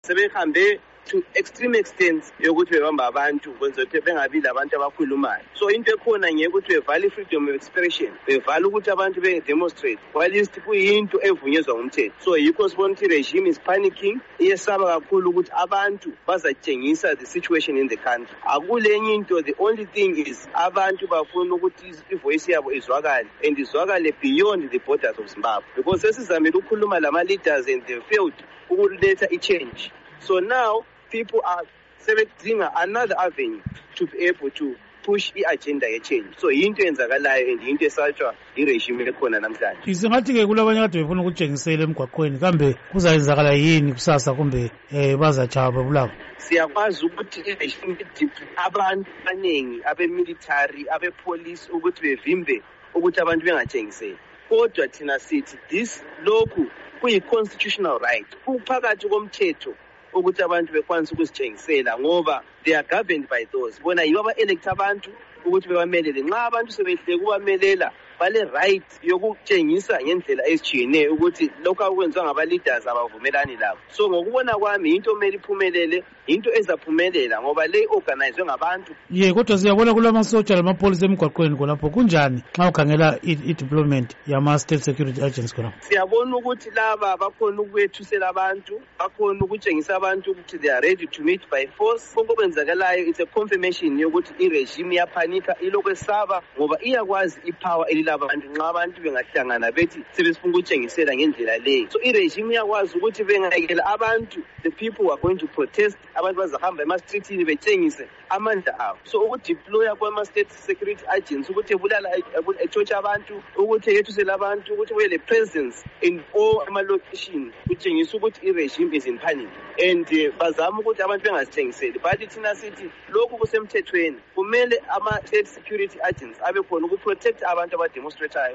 sebehambe to extreme extent yokuthi bebamba abantu kwenza ukuthi bengabi labantu abakhulumayo. So into ekhona ngeke ukuthi bevale freedom of expression, bevale ukuthi abantu be-demonstrate whilst kuyinto evunyezwa ngumthetho. So yikho sibona ukuthi regime is panicking, iyesaba kakhulu ukuthi abantu bazatshengisa the situation in the country. Akulenye into, the only thing is abantu bafuna ukuthi ivoice yabo izwakale and izwakale beyond the borders of Zimbabwe, because sesizamile ukukhuluma lama-leaders and they failed ukuletha i-change. So now people are selecting another avenue to be able to push i-agenda ye-change. So yinto enzakalayo and yinto esatshwa i-regime ekhona namhlanje. Isingathi-ke kulabanye kade befuna ukutshengisela emgwaqweni, kambe kuzayenzakala yini kusasa kumbe bazatshaba bebulawa? Siyakwazi ukuthi i-regime abantu abaningi abe-military, abe-police ukuthi bevimbe ukuthi abantu bengatshengiseli. Kodwa thina sithi this lokhu kuyi-constitutional right, kuphakathi komthetho ukuthi abantu bekwanisa ukuzitshengisela ngoba they are governed by those. Bona yibo aba-electa abantu ukuthi bebamelele. Nxa abantu sebehleke ukubamelela bale-right yokutshengisa ngendlela ezitshiyeneyo ukuthi lokhu akwenziwa ngaba-leaders abavumelani labo. So ngokubona kwami into kumele iphumelele, into ezaphumelela ngoba le organizwe ngabantu. Kodwa siyabona kulamasotsha lamapholisa emgwaqweni khonapho. Kunjani xa ukhangela i-deployment yama-state security agents khonapho? Siyabona ukuthi laba bakhona ukwethusela abantu, bakhona ukutshengisa abantu ukuthi they are ready to meet by force. Konke okwenzakalayo it's a confirmation yokuthi i-regime iyaphanika, ilokhu esaba ngoba iyakwazi ipower elilabantu nxa abantu bengahlangana bethi sebesifuna ukutshengisela ngendlela leyo. So i-regime iyakwazi ukuthi bengayekela abantu, the people who are going to protest, abantu bazahamba ema-streetini betshengise amandla abo. So ukudeploya kwama-state security agents ukuthi ebulala etshotshwe abantu, ukuthi yethusele abantu, ukuthi kube le-presence in all ama-location kutshengisa ukuthi i-regime is in panic and bazama ukuthi abantu bengazitshengiseli. But thina sithi lokhu kusemthethweni, kumele ama-state security agents abe khona ukuprotect abantu abademonstratayo.